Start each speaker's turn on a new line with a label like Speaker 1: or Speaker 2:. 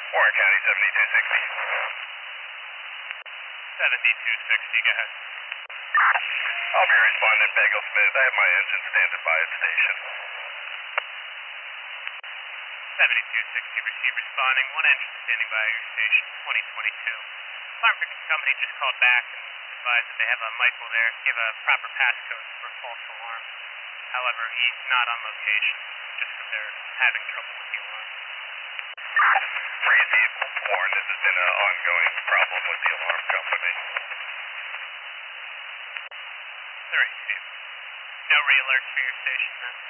Speaker 1: Warren County 7260.
Speaker 2: 7260, go ahead.
Speaker 1: I'll be responding, Bagel Smith. I have my engine standing by at station.
Speaker 2: 7260, receive responding. One engine standing by your station, 2022. Alarm picking company just called back and advised that they have a Michael there. Give a proper passcode for a false alarm. However, he's not on location, just because they're having trouble with the alarm.
Speaker 1: Freezy, Warren, this has been an ongoing problem with the alarm company.
Speaker 2: Receive. No re-alerts for your station, then?